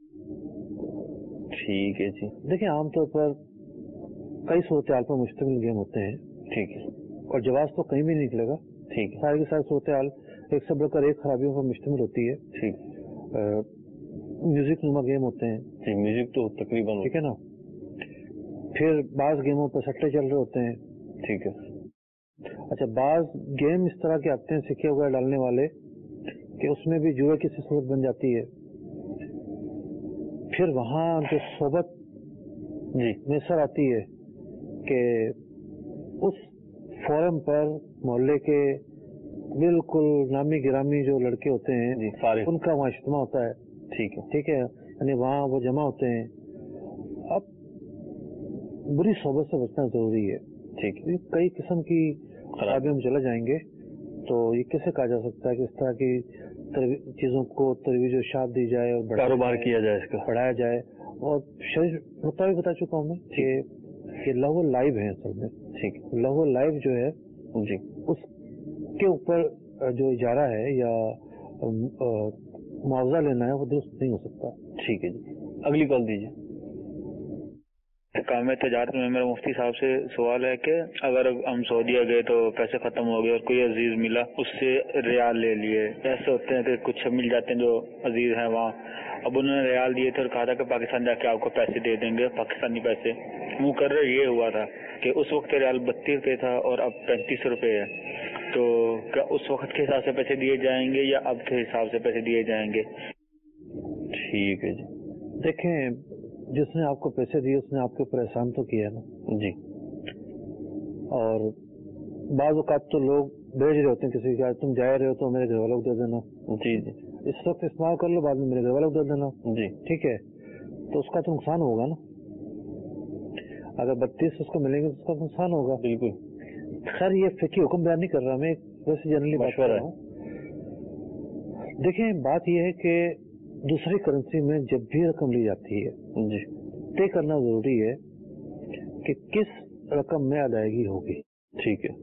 ٹھیک ہے جی. دیکھیں عام طور پر کئی صورتحال پر مشتمل گیم ہوتے ہیں. ٹھیک ہے. اور جواز تو کہیں بھی نہیں نکلے گا. ٹھیک ہے. ساری کی ساری صورتحال ایک سے بڑھ کر ایک خرابیوں پر مشتمل ہوتی ہے. ٹھیک. म्यूजिक नुमा गेम होते हैं, जी म्यूजिक तो तकरीबन ठीक है ना। फिर बाज गेमों पर सट्टे चल रहे होते हैं, ठीक है। अच्छा, बाज गेम इस तरह के आते हैं सिक्के वगैरह डालने वाले कि उसमें भी जुए की सूरत बन जाती है। फिर वहाँ जो सोबत जी मैसर आती है कि उस फोरम पर मोहल्ले के बिल्कुल नामी गिरामी जो लड़के होते हैं जी सारे उनका वहाँ इज्तिमा होता है, ठीक है, यानी वहाँ वो जमा होते हैं। अब बुरी सोबत से बचना जरूरी है, ठीक है। कई किस्म की खराबियों में चले जाएंगे तो ये कैसे कहा जा सकता है कि इस तरह की चीजों को तरवीज इरशाद दी जाए और कारोबार किया जाए, इसका बढ़ाया जाए। और शरीर नुक्ता भी बता चुका हूँ मैं कि लहू लाइव है असल में, ठीक है। लहू लाइव जो है जी उसके ऊपर जो इजारा है या मुआवजा लेना है वो दुरुस्त नहीं हो सकता, ठीक है जी। अगली कॉल दीजिए। काम तजारत में मेरा मुफ्ती साहब से सवाल है कि अगर हम सऊदीया गए तो पैसे खत्म हो गए और कोई अजीज मिला उससे रियाल ले लिए, ऐसे होते हैं कि कुछ मिल जाते हैं जो अजीज हैं वहाँ, अब उन्होंने रियाल दिए थे और कहा था कि पाकिस्तान जाके आपको पैसे दे देंगे, पाकिस्तानी पैसे। मुकर्रर ये हुआ था कि उस वक्त रियाल 32 रुपये था और अब 35 रुपये है, तो क्या उस वक्त के हिसाब से पैसे दिए जाएंगे या अब के हिसाब से पैसे दिए जाएंगे? ठीक है जी। देखें, जिसने आपको पैसे दिए उसने आपके ऊपर एहसान तो किया ना जी। और बाज़ औक़ात तो लोग भेज रहे होते हैं किसी का, तुम जा रहे हो तो मेरे घर वालों को दे देना, जी जी, इस वक्त इस्तेमाल कर लो, बाद में मेरे घर वालों को दे देना, जी ठीक है, तो उसका तो नुकसान होगा ना। अगर 32 उसको मिलेंगे तो उसका नुकसान होगा। बिल्कुल। खैर ये फिकी हुक्म बयान नहीं कर रहा मैं, वैसे जनरली बात कर रहा हूँ। देखें, बात यह है कि दूसरी करेंसी में जब भी रकम ली जाती है जी, तय करना जरूरी है कि किस रकम में अदायगी होगी, ठीक है।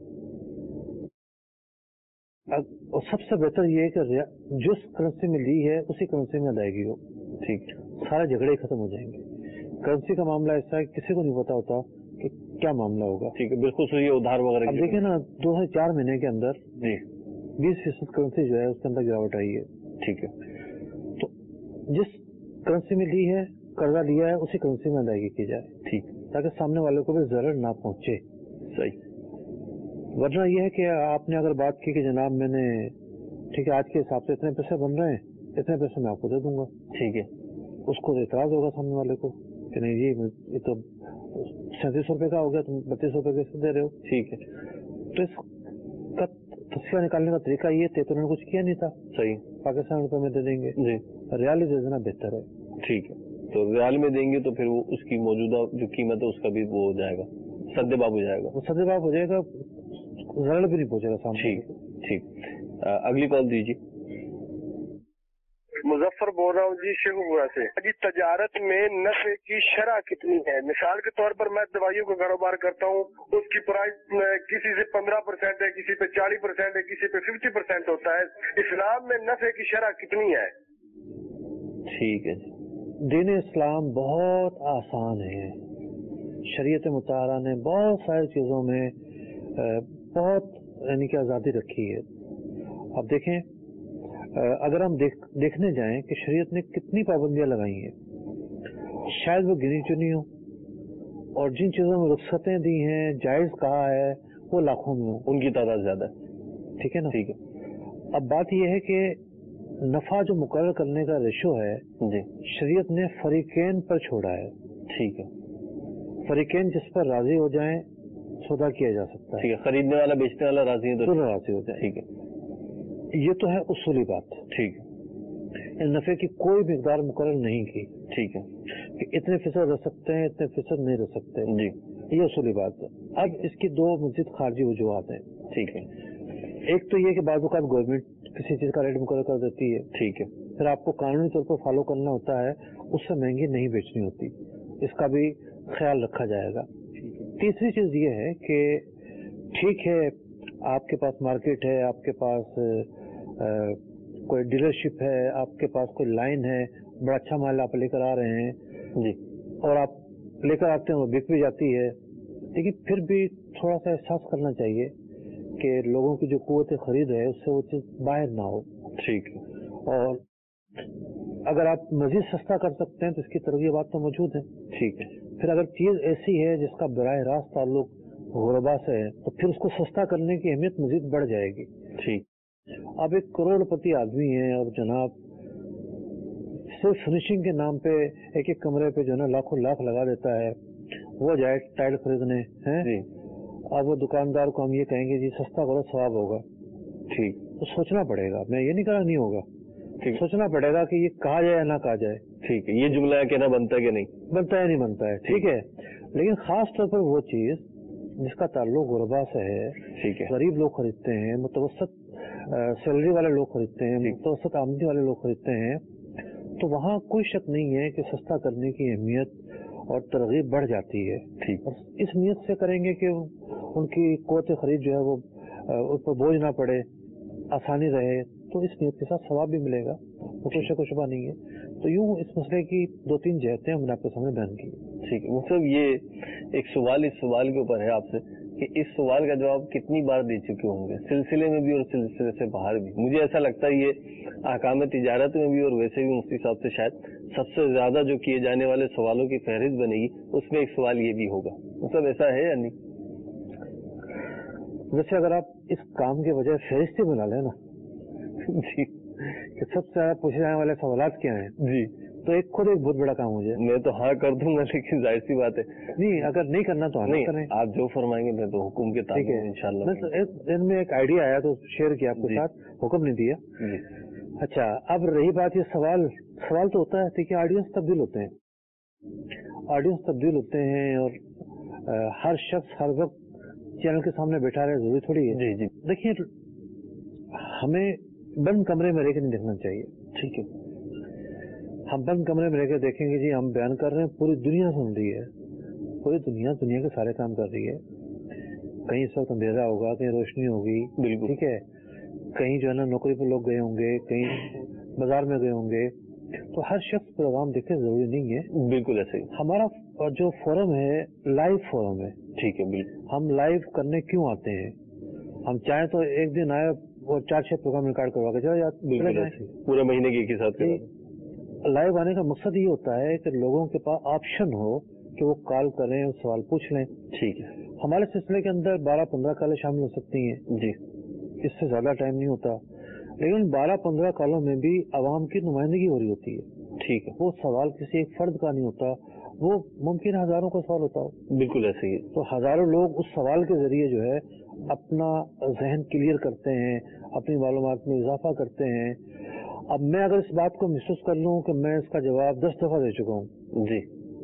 और सबसे बेहतर ये है कि जिस करेंसी में ली है उसी करेंसी में अदायगी हो, ठीक है। सारे झगड़े खत्म हो जाएंगे। करेंसी का मामला ऐसा है किसी को नहीं पता होता कि क्या मामला होगा, ठीक है, बिल्कुल सही है। उधार वगैरह अब देखिए ना, 2 से 4 महीने के अंदर जी 20% करेंसी जो है उसके अंदर गिरावट आई है, ठीक है। तो जिस करेंसी में ली है, कर्जा लिया है, उसी करेंसी में अदायगी की जाए, ठीक, ताकि सामने वाले को भी जरर ना पहुंचे। सही। वरना यह है कि आपने अगर बात की कि जनाब मैंने, ठीक है, आज के हिसाब से इतने पैसे बन रहे हैं, इतने पैसे मैं आपको दे दूंगा, ठीक है, उसको इतराज होगा सामने वाले को कि नहीं जी ये तो 37 रुपए का हो गया, तुम 32 रुपए कैसे दे रहे हो, ठीक है। तो इसका तस्वीर निकालने का तरीका ये थे, तो उन्होंने कुछ किया नहीं था, सही। पाकिस्तान रुपए में दे देंगे जी, रियाल दे देना बेहतर है, ठीक है। तो रियाल में देंगे तो फिर वो उसकी मौजूदा जो कीमत है उसका भी वो हो जाएगा, सद्देबाब हो जाएगा, वो सद्देबाब हो जाएगा, जरर भी नहीं पहुंचेगा सामने। ठीक ठीक। अगली कॉल दीजिए। मुजफ्फर बोल रहा हूँ जी, शेखुपुरा से। जी, तजारत में नफे की शरह कितनी है? मिसाल के तौर पर मैं दवाइयों का कारोबार करता हूँ, उसकी प्राइस किसी से 15% है, किसी पे 40% है, किसी पे 50% होता है। इस्लाम में नफे की शरह कितनी है? ठीक है जी। दीन इस्लाम बहुत आसान है, शरीयत मुताहरा ने बहुत सारी चीजों में बहुत यानी कि आजादी रखी है। अब देखें, अगर हम देखने जाएं कि शरीयत ने कितनी पाबंदियां लगाई हैं, शायद वो गिनी चुनी हो, और जिन चीजों में रुख्सतें दी हैं, जायज कहा है, वो लाखों में हो, उनकी तादाद ज्यादा है, ठीक है ना। ठीक है। अब बात यह है कि नफा जो मुकर्रर करने का रेशो है जी, शरीयत ने फरीकैन पर छोड़ा है, ठीक है। फरीकैन जिस पर राजी हो जाएं सौदा किया जा सकता है, ठीक है। खरीदने वाला बेचने वाला राजी है तो दोनों राजी हो जाए, ठीक है। ये तो है उसूली बात, ठीक है। इन नफे की कोई मिकदार मुकर्रर नहीं की, ठीक है, कि इतने फीसद रह सकते हैं, इतने फीसद नहीं रह सकते जी, ये उसूली बात है। अब इसकी 2 मजीद खारजी वजूहात हैं, ठीक है। एक तो ये कि बाज़ औक़ात गवर्नमेंट किसी चीज का रेट मुकर्रर कर देती है, ठीक है, फिर आपको कानूनी तौर पर फॉलो करना होता है, उससे महंगी नहीं बेचनी होती, इसका भी ख्याल रखा जाएगा। तीसरी चीज ये है कि ठीक है, आपके पास मार्केट है, आपके पास कोई डीलरशिप है, आपके पास कोई लाइन है, बड़ा अच्छा माल आप लेकर आ रहे हैं जी, और आप लेकर आते हैं, वो बिक भी जाती है, लेकिन फिर भी थोड़ा सा एहसास करना चाहिए कि लोगों की जो कुव्वत खरीद है उससे वो चीज बाहर ना हो, ठीक है। और अगर आप मजीद सस्ता कर सकते हैं तो इसकी तरगीबात तो मौजूद है। ठीक है। फिर अगर चीज ऐसी है जिसका बराह रास्त ताल्लुक गुरबा से है तो फिर उसको सस्ता करने की अहमियत मजीद बढ़ जाएगी। ठीक। अब एक करोड़पति आदमी है और जनाब सिर्फ फिनिशिंग के नाम पे एक एक कमरे पे जो है ना लाखों लाख लगा देता है, वो जाए टाइल खरीदने हैं। अब वो दुकानदार को हम ये कहेंगे जी सस्ता करो सवाब होगा। ठीक। तो सोचना पड़ेगा, मैं ये नहीं कह रहा नहीं होगा, सोचना पड़ेगा कि ये कहा जाए या ना कहा जाए। ठीक है। ये जुमला कहना बनता है कि नहीं बनता है? नहीं बनता है। ठीक है, लेकिन खास तौर पर वो चीज जिसका ताल्लुक गुरबा से है, ठीक है, गरीब लोग खरीदते हैं, मुतवसत सैलरी वाले लोग खरीदते हैं, मुतवसत आमदनी वाले लोग खरीदते हैं, तो वहाँ कोई शक नहीं है कि सस्ता करने की अहमियत और तरगीब बढ़ जाती है। ठीक। और इस नीयत से करेंगे कि उनकी क़ुव्वत खरीद जो है वो उस पर बोझ ना पड़े, आसानी रहे, तो इस नीयत के साथ सवाब भी मिलेगा, तो कोई शक शुबा नहीं है। तो यूं इस मसले की 2-3 जहतें हमने आपके सामने बयान की। ठीक है। मतलब ये एक सवाल इस सवाल के ऊपर है आपसे कि इस सवाल का जवाब कितनी बार दे चुके होंगे, सिलसिले में भी और सिलसिले से बाहर भी। मुझे ऐसा लगता है ये अहकाम तिजारत में भी और वैसे भी मुफ्ती साहब से शायद सबसे ज्यादा जो किए जाने वाले सवालों की फहरिस्त बनेगी, उसमें एक सवाल ये भी होगा। मतलब ऐसा है या नहीं? वैसे अगर आप इस काम के बजाय फहरिस्त बना लेना जी कि सबसे ज्यादा पूछे जाने वाले सवाल क्या हैं जी, तो एक खुद एक बहुत बड़ा काम हो जाए। मैं तो हाँ कर दूंगा, लेकिन जाहिर सी बात है नहीं, अगर नहीं करना तो नहीं करें। आप जो फरमाएंगे मैं तो हुक्म के ताबे हूं इंशाल्लाह। इनमें एक आइडिया आया तो शेयर किया आपके साथ, हुक्म नहीं दिया। अच्छा, अब रही बात ये सवाल तो होता है, ठीक है, ऑडियंस तब्दील होते हैं, ऑडियंस तब्दील होते हैं और हर शख्स हर वक्त चैनल के सामने बैठा रहे जरूरी थोड़ी है। जी जी। देखिए, हमें बंद कमरे में रहकर नहीं देखना चाहिए। ठीक है, हम बंद कमरे में रहकर देखेंगे जी हम बयान कर रहे हैं, पूरी दुनिया सुन रही है, पूरी दुनिया के सारे काम कर रही है, कहीं इस वक्त अंधेरा होगा, कहीं रोशनी होगी, बिल्कुल ठीक है, कहीं जो है ना नौकरी पर लोग गए होंगे, कहीं बाजार में गए होंगे, तो हर शख्स प्रोग्राम देखे जरूरी नहीं है। बिल्कुल ऐसे ही हमारा जो फोरम है लाइव फोरम है। ठीक है, बिल्कुल। हम लाइव करने क्यों आते हैं? हम चाहे तो एक दिन आए और 4-6 प्रोग्राम रिकॉर्ड करवा के चले जाते, बिल्कुल पूरे महीने की एक ही साथ। लाइव आने का मकसद ये होता है कि लोगों के पास ऑप्शन हो कि वो कॉल करें, सवाल पूछ लें। ठीक है, हमारे सिलसिले के अंदर 12-15 कॉलें शामिल हो सकती हैं जी, इससे ज्यादा टाइम नहीं होता, लेकिन 12-15 कॉलों में भी आवाम की नुमाइंदगी हो रही होती है। ठीक है, वो सवाल किसी एक फर्द का नहीं होता, वो मुमकिन हजारों का सवाल होता हो। बिल्कुल ऐसे ही। तो हजारों लोग उस सवाल के जरिए जो है अपना जहन क्लियर करते हैं, अपनी मालूमात में इजाफा करते हैं। अब मैं अगर इस बात को महसूस कर लूं कि मैं इसका जवाब 10 दफा दे चुका हूँ जी,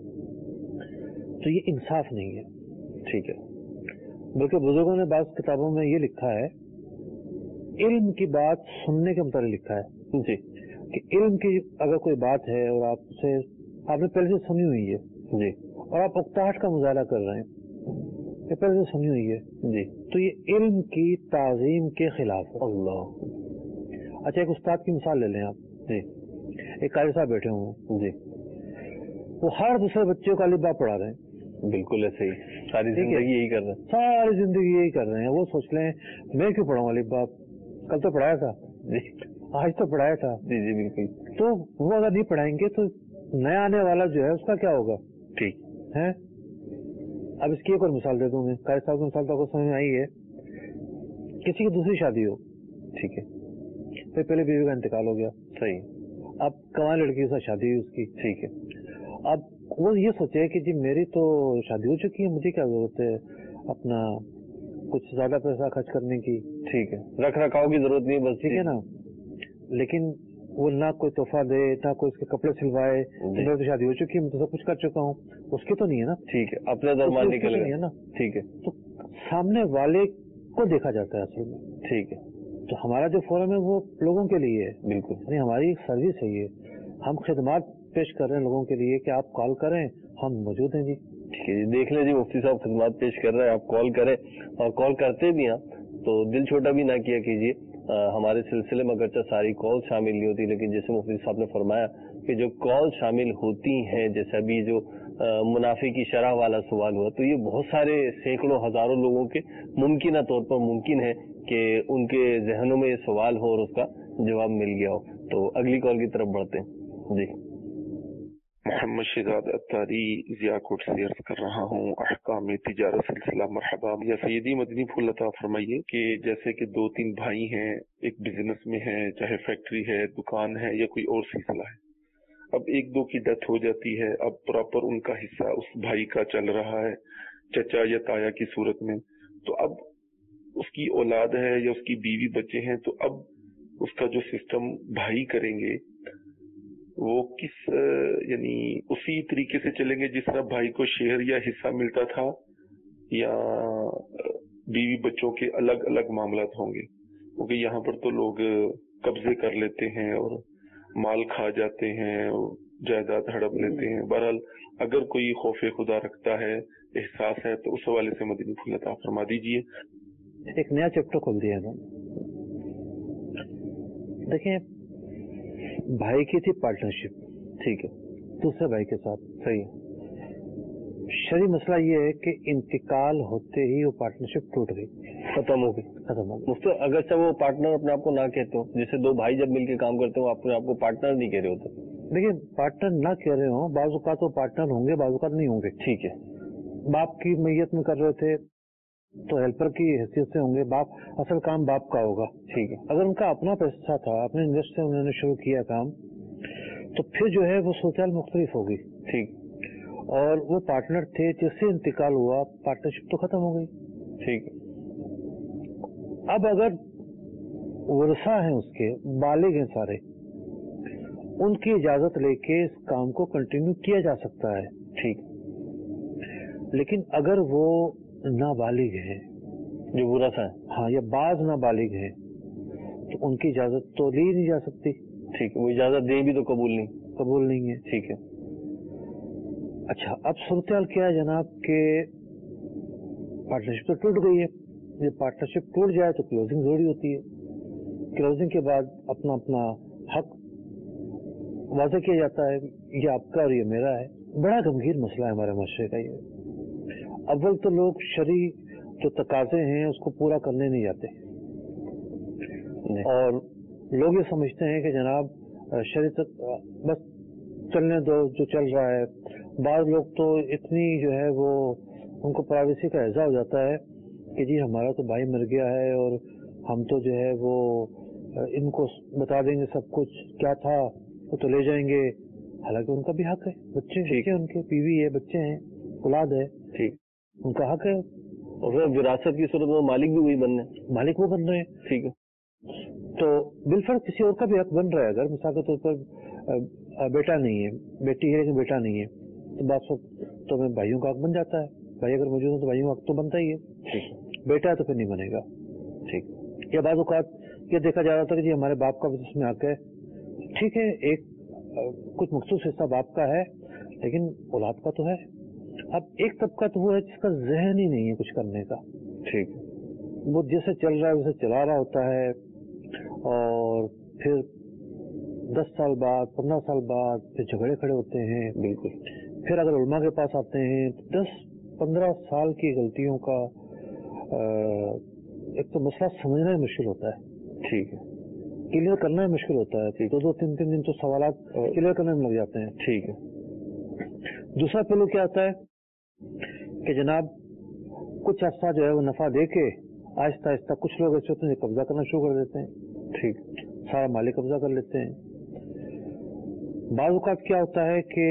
तो ये इंसाफ नहीं है। ठीक है, बल्कि बुजुर्गों ने बात किताबों में ये लिखा है, इल्म की बात सुनने के मुताबिक लिखा है जी, कि इल्म की अगर कोई बात है और आपने पहले से सुनी हुई है जी, और आप उकताहट का मुजाहरा कर रहे हैं, ये पहले से सुनी हुई है जी, तो ये इल्म की ताजीम के खिलाफ है। अल्लाह। अच्छा, एक उस्ताद की मिसाल ले लें आप जी, एक कारी साहब बैठे हुए जी, वो हर दूसरे बच्चे को अलिफ बा पढ़ा रहे हैं। बिल्कुल ऐसे ही, सारी जिंदगी यही कर रहे हैं, सारी जिंदगी यही कर रहे हैं। वो सोच लें मैं क्यों पढ़ाऊं अलिफ बा, कल तो पढ़ाया था जी, आज तो पढ़ाया था। जी जी बिल्कुल। तो वो अगर नहीं पढ़ाएंगे तो नया आने वाला जो है उसका क्या होगा? ठीक है। अब इसकी एक और मिसाल दे दूं मैं, कारी साहब की मिसाल तो आपको समझ में आई है। किसी की दूसरी शादी हो, ठीक है, फिर पहले बीवी का इंतकाल हो गया, सही, अब कमाल लड़की के साथ शादी हुई उसकी, ठीक है, अब वो ये सोचे कि जी मेरी तो शादी हो चुकी है, मुझे क्या जरूरत है अपना कुछ ज्यादा पैसा खर्च करने की, ठीक है, रख रखाव की जरूरत नहीं बस, ठीक है ना। लेकिन वो ना कोई तोहफा दे, ना कोई उसके कपड़े सिलवाए, मेरी तो शादी हो चुकी है, मैं तो सब कुछ कर चुका हूँ, उसकी तो नहीं है ना। ठीक है, अपने दरमान निकल गए ना, ठीक है, तो सामने वाले को देखा जाता है असल में। ठीक है, तो हमारा जो फोरम है वो लोगों के लिए है, बिल्कुल, यानी हमारी एक सर्विस है ये, हम खिदमत पेश कर रहे हैं लोगों के लिए कि आप कॉल करें, हम मौजूद हैं जी। ठीक है जी, देख लें जी, मुफ्ती साहब खिदमत पेश कर रहे हैं, आप कॉल करें, और कॉल करते भी हैं तो दिल छोटा भी ना किया कीजिए। हमारे सिलसिले में अगरचे सारी कॉल शामिल नहीं होती, लेकिन जैसे मुफ्ती साहब ने फरमाया कि जो कॉल शामिल होती हैं, जैसे अभी जो मुनाफे की शरह वाला सवाल हुआ, तो ये बहुत सारे सैकड़ों हजारों लोगों के मुमकिन तौर पर मुमकिन है कि उनके जहनों में ये सवाल हो और उसका जवाब मिल गया हो। तो अगली कॉल की तरफ बढ़ते हैं। جی محمد شہزاد اتاری ضیاء کوٹ سے عرض کر رہا ہوں، احکام تجارت سلسلہ مرحبا۔ یا سیدی مدنی پھول عطا فرمائیے کہ جیسے کہ 2-3 بھائی ہیں، ایک بزنس میں ہے، چاہے فیکٹری ہے، دکان ہے یا کوئی اور سلسلہ ہے، اب 1-2 کی ڈیتھ ہو جاتی ہے، اب پراپر ان کا حصہ اس بھائی کا چل رہا ہے چچا یا تایا کی صورت میں، تو اب اس کی اولاد ہے یا اس کی بیوی بچے ہیں، تو اب اس کا جو سسٹم بھائی کریں گے وہ کس یعنی اسی طریقے سے چلیں گے جس طرح بھائی کو شیئر یا حصہ ملتا تھا، یا بیوی بچوں کے الگ الگ معاملات ہوں گے؟ کیونکہ یہاں پر تو لوگ قبضے کر لیتے ہیں اور مال کھا جاتے ہیں، جائیداد ہڑپ لیتے ہیں۔ بہرحال اگر کوئی خوف خدا رکھتا ہے، احساس ہے، تو اس حوالے سے مدنی پھول عطا فرما دیجیے۔ ایک نیا چیپٹر کھول دیا نا۔ دیکھیں، بھائی کی تھی پارٹنرشپ، ٹھیک ہے، دوسرے بھائی کے ساتھ، صحیح ہے۔ شرعی مسئلہ یہ ہے کہ انتقال ہوتے ہی وہ پارٹنرشپ ٹوٹ گئی، ختم ہو گئی۔ مفتی اگرچہ وہ پارٹنر اپنے آپ کو نہ کہتے ہو، جیسے 2 بھائی جب مل کے کام کرتے ہو اپنے آپ کو پارٹنر نہیں کہہ رہے ہوتے، دیکھیں پارٹنر نہ کہہ رہے ہوں، بعض اوقات وہ پارٹنر ہوں گے، بعض اوقات نہیں ہوں گے، ٹھیک ہے، باپ کی میت میں کر رہے تھے تو ہیلپر کی حیثیت سے ہوں گے، باپ اصل کام باپ کا ہوگا، ٹھیک ہے۔ اگر ان کا اپنا پیسہ تھا، اپنے انویسٹ سے انہوں نے شروع کیا کام، تو پھر جو ہے وہ صورتحال مختلف ہوگی، ٹھیک، اور وہ پارٹنر تھے، جس سے انتقال ہوا، پارٹنرشپ تو ختم ہو گئی، ٹھیک۔ اب اگر ورثہ ہیں اس کے، بالغ ہیں سارے، ان کی اجازت لے کے اس کام کو کنٹینیو کیا جا سکتا ہے، ٹھیک، لیکن اگر وہ نابالغ ہیں جو ورثہ ہیں، ہاں، یا بعض نابالغ ہیں، تو ان کی اجازت تو لی نہیں جا سکتی، ٹھیک، وہ اجازت دیں بھی تو قبول نہیں ہے، ٹھیک ہے۔ اچھا، اب صورتحال کیا ہے جناب کہ پارٹنرشپ تو ٹوٹ گئی ہے، جب پارٹنرشپ ٹوٹ جائے تو کلوزنگ ضروری ہوتی ہے، کلوزنگ کے بعد اپنا اپنا حق واضح کیا جاتا ہے، یہ آپ کا اور یہ میرا ہے۔ بڑا گمگیر مسئلہ ہے ہمارے معاشرے کا یہ۔ اول تو لوگ شرعی جو تقاضے ہیں اس کو پورا کرنے نہیں جاتے، اور لوگ یہ سمجھتے ہیں کہ جناب شرعی بس چلنے دو جو چل رہا ہے۔ بعض لوگ تو اتنی جو ہے وہ ان کو پرائیویسی کا احساس ہو جاتا ہے کہ جی ہمارا تو بھائی مر گیا ہے اور ہم تو جو ہے وہ ان کو بتا دیں گے سب کچھ کیا تھا، وہ تو لے جائیں گے، حالانکہ ان کا بھی حق ہے، بچے ہیں ان کے، بیوی ہے، بچے ہیں، اولاد ہے، ٹھیک، ان کا حق ہے، اور وراثت کی صورت میں مالک بھی وہی بن رہے ہیں، مالک وہ بن رہے ہیں، ٹھیک ہے۔ تو بالفرض کسی اور کا بھی حق بن رہا ہے، اگر مثال کے طور پر بیٹا نہیں ہے، بیٹی ہے لیکن بیٹا نہیں ہے، تو بات تو میں بھائیوں کا حق بن جاتا ہے، بھائی اگر موجود ہو تو بھائیوں کا حق تو بنتا ہی ہے، بیٹا ہے تو پھر نہیں بنے گا، ٹھیک۔ یا بعض اوقات یہ دیکھا جا رہا تھا کہ جی ہمارے باپ کا بھی اس میں حق ہے، ٹھیک ہے، ایک کچھ مخصوص حصہ باپ کا ہے لیکن اولاد کا تو ہے۔ اب ایک طبقہ تو وہ ہے جس کا ذہن ہی نہیں ہے کچھ کرنے کا، ٹھیک، وہ جیسے چل رہا ہے ویسے چلا رہا ہوتا ہے، اور پھر 10 سال بعد 15 سال بعد پھر جھگڑے کھڑے ہوتے ہیں، بالکل۔ پھر اگر علماء کے پاس آتے ہیں تو 10-15 سال کی غلطیوں کا ایک تو مسئلہ سمجھنا ہی مشکل ہوتا ہے، ٹھیک ہے، کلیئر کرنا ہی مشکل ہوتا ہے، 2-3 دن تو سوالات کلیئر کرنے میں لگ جاتے ہیں، ٹھیک ہے۔ دوسرا پہلو کیا آتا ہے کہ جناب کچھ عرصہ جو ہے وہ نفع دے کے آہستہ آہستہ کچھ لوگ ایسے ہوتے ہیں جو قبضہ کرنا شروع کر دیتے ہیں، ٹھیک، سارا مالک قبضہ کر لیتے ہیں۔ بعض اوقات کیا ہوتا ہے کہ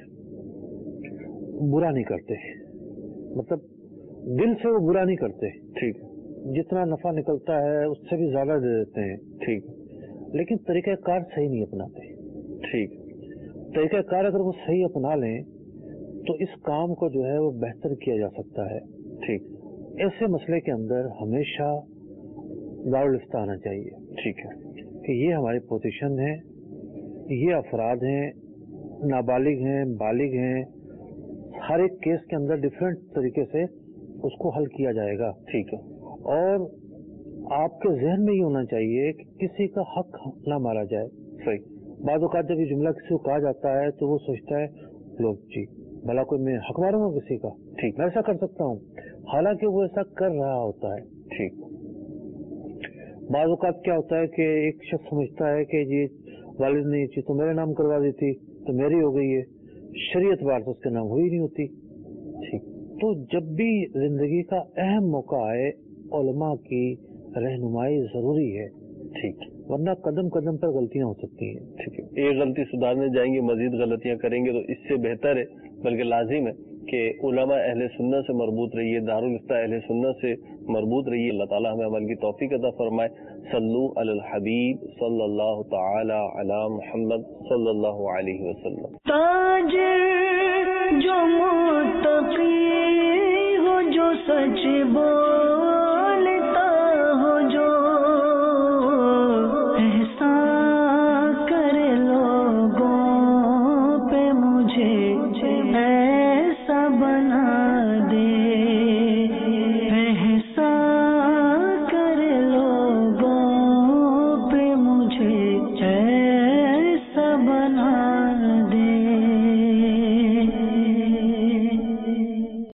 برا نہیں کرتے، مطلب دل سے وہ برا نہیں کرتے، ٹھیک، جتنا نفع نکلتا ہے اس سے بھی زیادہ دے دیتے ہیں، ٹھیک، لیکن طریقہ کار صحیح نہیں اپناتے، ٹھیک، طریقہ کار اگر وہ صحیح اپنا لیں تو اس کام کو جو ہے وہ بہتر کیا جا سکتا ہے، ٹھیک۔ ایسے مسئلے کے اندر ہمیشہ دارالفتہ آنا چاہیے، ٹھیک ہے، کہ یہ ہماری پوزیشن ہے، یہ افراد ہیں، نابالغ ہیں، بالغ ہیں، ہر ایک کیس کے اندر ڈفرینٹ طریقے سے اس کو حل کیا جائے گا، ٹھیک ہے، اور آپ کے ذہن میں یہ ہونا چاہیے کہ کسی کا حق نہ مارا جائے، صحیح۔ بعض اوقات جب یہ جملہ کسی کو کہا جاتا ہے تو وہ سوچتا ہے لوگ جی بھلا کوئی میں حق ماروں گا کسی کا، ٹھیک، میں ایسا کر سکتا ہوں، حالانکہ وہ ایسا کر رہا ہوتا ہے، ٹھیک۔ بعض اوقات کیا ہوتا ہے کہ ایک شخص سمجھتا ہے کہ جی वालिद ने ये चीज तो मेरे नाम करवा दी थी तो मेरी हो गई है, शरीयत बार तो उसके नाम हुई नहीं होती। ठीक, तो जब भी जिंदगी का अहम मौका आए उलमा की रहनुमाई जरूरी है। ठीक, वरना कदम कदम पर गलतियां हो सकती हैं। ठीक है, एक गलती सुधारने जाएंगे मजीद गलतियां करेंगे, तो इससे बेहतर है बल्कि लाजिम है कि उलमा अहले सुन्नत से मरबूत रहिए, दारुल इफ्ता अहले सुन्नत से मरबूत रहिए। अल्लाह ताला हमें अमल की तौफीक अता फरमाए। सल्लु अलल हबीब सल्लल्लाहु ताला अला मुहम्मद सल्लल्लाहु अलैहि वसल्लम। ताजिर जो मुत्तकी हो, जो सच बोल